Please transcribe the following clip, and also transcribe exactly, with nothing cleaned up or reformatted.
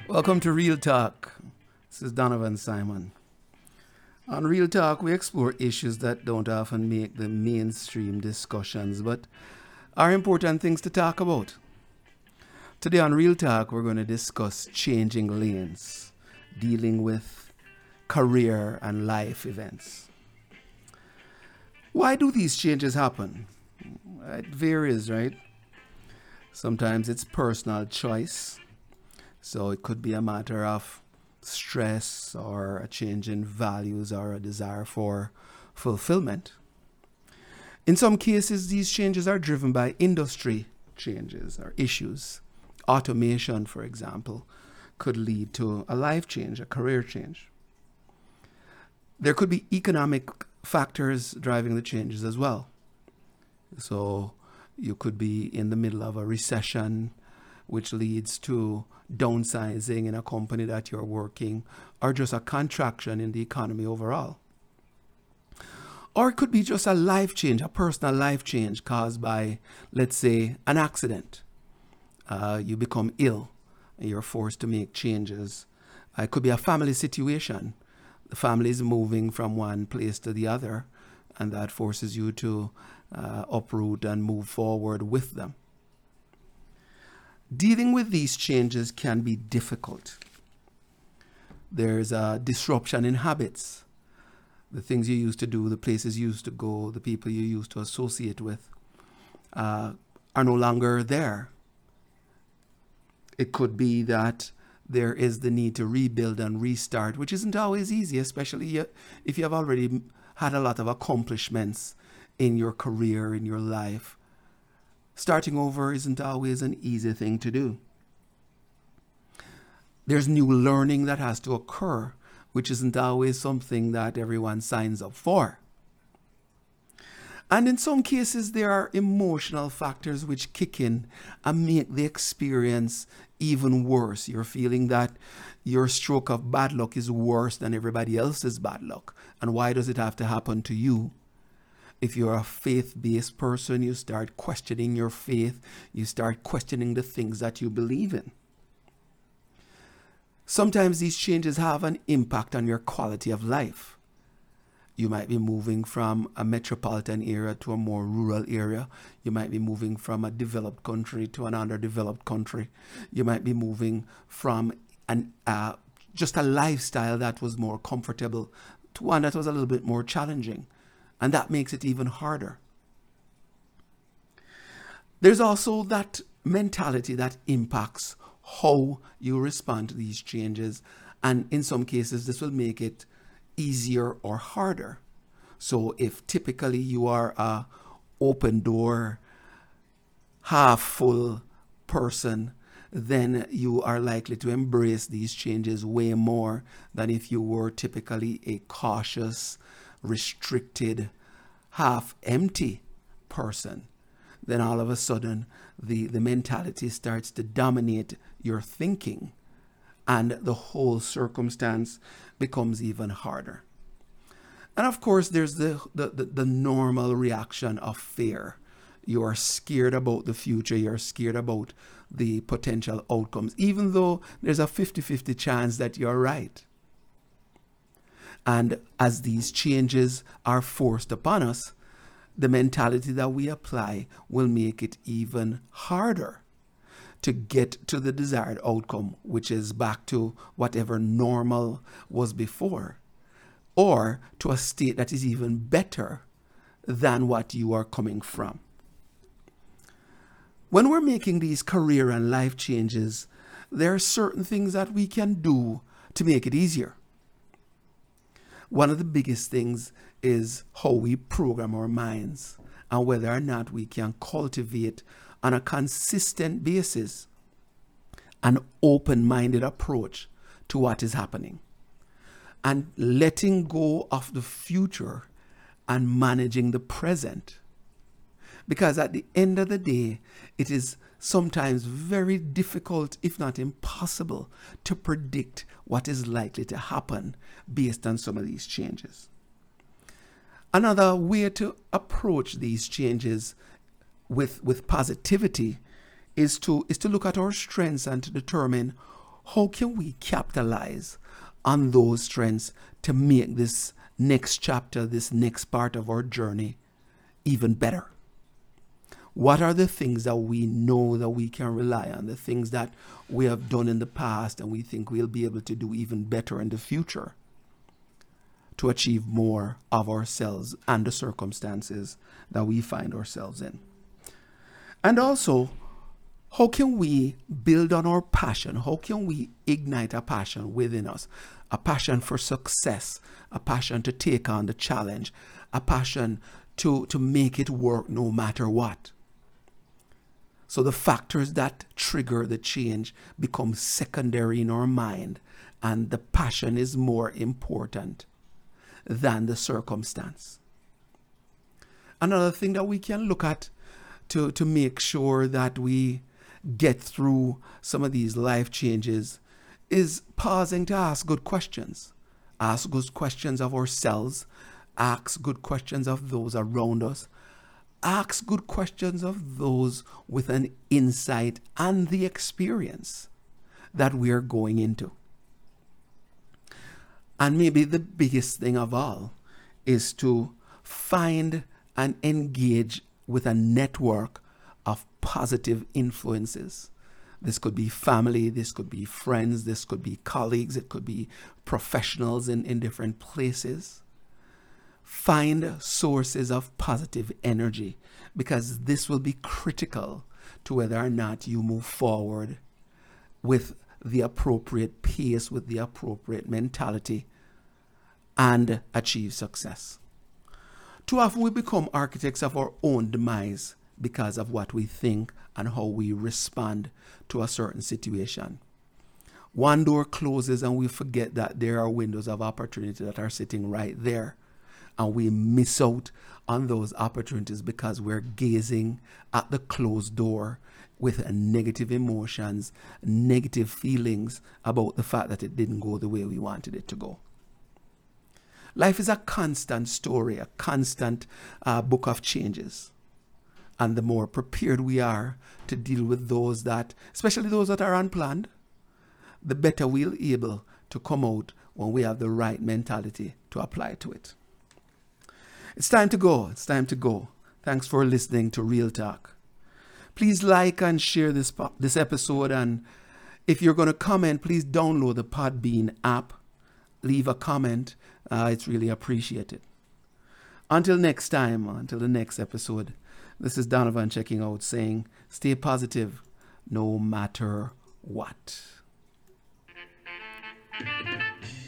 Welcome to Real Talk. This is Donovan Simon. On Real Talk, we explore issues that don't often make the mainstream discussions, but are important things to talk about. Today on Real Talk, we're going to discuss changing lanes, dealing with career and life events. Why do these changes happen? It varies, right? Sometimes it's personal choice. So it could be a matter of stress or a change in values or a desire for fulfillment. In some cases, these changes are driven by industry changes or issues. Automation, for example, could lead to a life change, a career change. There could be economic factors driving the changes as well. So you could be in the middle of a recession, which leads to downsizing in a company that you're working, or just a contraction in the economy overall. Or it could be just a life change, a personal life change caused by, let's say, an accident. Uh, you become ill and you're forced to make changes. Uh, it could be a family situation. The family is moving from one place to the other, and that forces you to uh, uproot and move forward with them. Dealing with these changes can be difficult. There's a disruption in habits. The things you used to do, the places you used to go, the people you used to associate with uh, are no longer there. It could be that there is the need to rebuild and restart, which isn't always easy, especially if you have already had a lot of accomplishments in your career, in your life. Starting over isn't always an easy thing to do. There's new learning that has to occur, which isn't always something that everyone signs up for. And in some cases, there are emotional factors which kick in and make the experience even worse. You're feeling that your stroke of bad luck is worse than everybody else's bad luck. And why does it have to happen to you? If you're a faith-based person, you start questioning your faith. You start questioning the things that you believe in. Sometimes these changes have an impact on your quality of life. You might be moving from a metropolitan area to a more rural area. You might be moving from a developed country to an underdeveloped country. You might be moving from an uh, just a lifestyle that was more comfortable to one that was a little bit more challenging. And that makes it even harder. There's also that mentality that impacts how you respond to these changes. And in some cases, this will make it easier or harder. So if typically you are a open door, half full person, then you are likely to embrace these changes way more than if you were typically a cautious, restricted, half empty person. Then all of a sudden the, the mentality starts to dominate your thinking, and the whole circumstance becomes even harder. And of course, there's the, the, the, the normal reaction of fear. You are scared about the future. You're scared about the potential outcomes, even though there's a fifty-fifty chance that you're right. And as these changes are forced upon us, the mentality that we apply will make it even harder to get to the desired outcome, which is back to whatever normal was before, or to a state that is even better than what you are coming from. When we're making these career and life changes, there are certain things that we can do to make it easier. One of the biggest things is how we program our minds and whether or not we can cultivate on a consistent basis an open-minded approach to what is happening and letting go of the future and managing the present. Because at the end of the day, it is sometimes very difficult, if not impossible, to predict what is likely to happen based on some of these changes. Another way to approach these changes with, with positivity is to, is to look at our strengths and to determine how can we capitalize on those strengths to make this next chapter, this next part of our journey even better? What are the things that we know that we can rely on, the things that we have done in the past and we think we'll be able to do even better in the future to achieve more of ourselves and the circumstances that we find ourselves in? And also, how can we build on our passion? How can we ignite a passion within us? A passion for success, a passion to take on the challenge, a passion to, to make it work no matter what. So the factors that trigger the change become secondary in our mind, and the passion is more important than the circumstance. Another thing that we can look at to, to make sure that we get through some of these life changes is pausing to ask good questions. Ask good questions of ourselves. Ask good questions of those around us. Ask good questions of those with an insight and the experience that we are going into. And maybe the biggest thing of all is to find and engage with a network of positive influences. This could be family, this could be friends, this could be colleagues, it could be professionals in, in different places. Find sources of positive energy, because this will be critical to whether or not you move forward with the appropriate pace, with the appropriate mentality, and achieve success. Too often we become architects of our own demise because of what we think and how we respond to a certain situation. One door closes and we forget that there are windows of opportunity that are sitting right there. And we miss out on those opportunities because we're gazing at the closed door with negative emotions, negative feelings about the fact that it didn't go the way we wanted it to go. Life is a constant story, a constant uh, book of changes. And the more prepared we are to deal with those that, especially those that are unplanned, the better we'll be able to come out when we have the right mentality to apply to it. It's time to go. It's time to go. Thanks for listening to Real Talk. Please like and share this, this episode. And if you're going to comment, please download the Podbean app. Leave a comment. Uh, it's really appreciated. Until next time, until the next episode, this is Donovan checking out, saying stay positive no matter what.